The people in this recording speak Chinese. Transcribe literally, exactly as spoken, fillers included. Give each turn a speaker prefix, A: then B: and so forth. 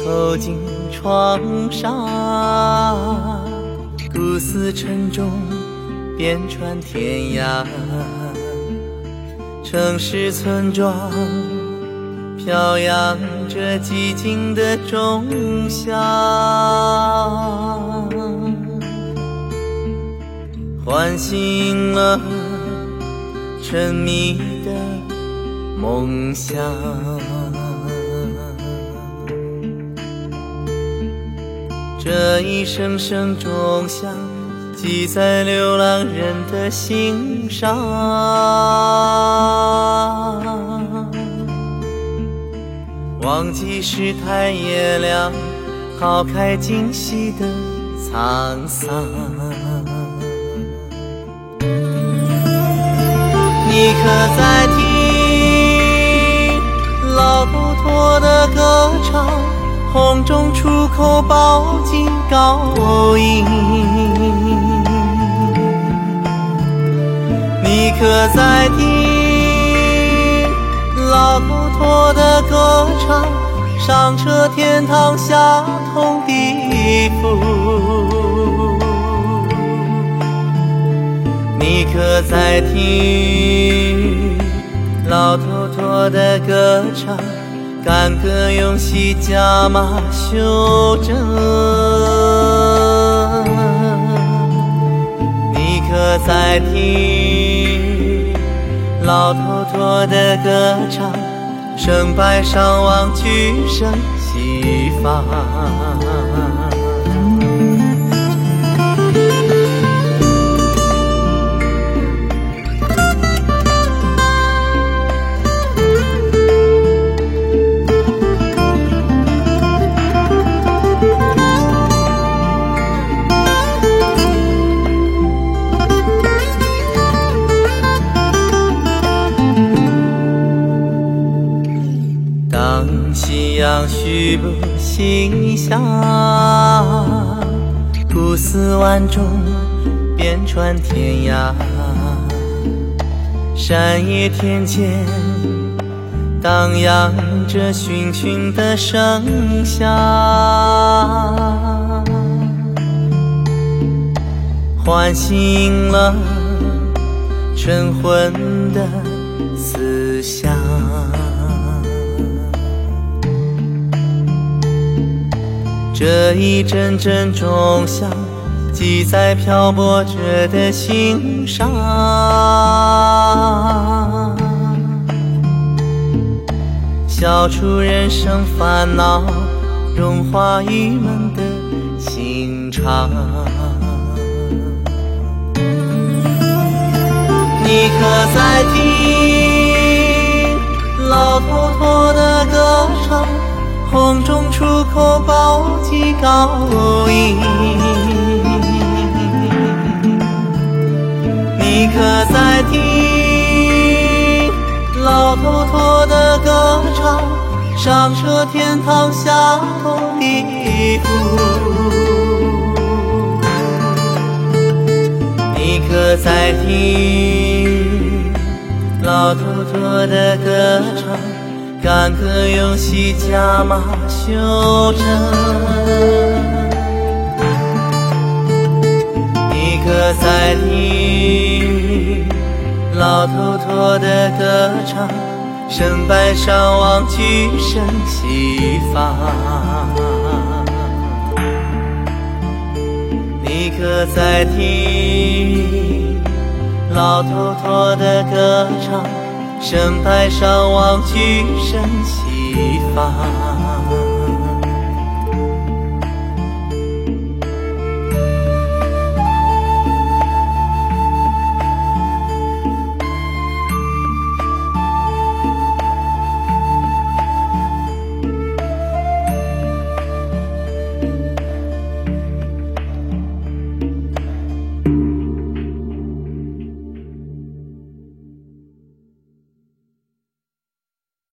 A: 投进床上，古寺沉重遍传天涯。城市村庄飘扬着寂静的钟响，唤醒了沉迷的梦想。这一声声钟响，记在流浪人的心上。忘记世态炎凉，抛开今夕的沧桑。你可在听老头陀的歌唱？红中出口饱经高音。你可在听老头陀的歌唱？上车天堂，下通地府。你可在听老头陀的歌唱？干戈用细驾马修正。你可在听老头陀的歌唱？胜败上望，举声西方。夕阳虚不西下，古寺万众遍传天涯。山野田间荡漾着群群的声响，唤醒了晨昏的思想。这一阵阵钟响，记在漂泊者的心上。消除人生烦恼，融化郁闷的心肠。你可在听老头陀的歌唱？红中出口饱经高音。你可在听老头陀的歌唱？上车天堂，下通地府。你可在听老头陀的歌唱？干戈用细驾马修正。你可在听老头陀的歌唱？胜败上望，举声西方。你可在听老头陀的歌唱？胜败上望，举声西方。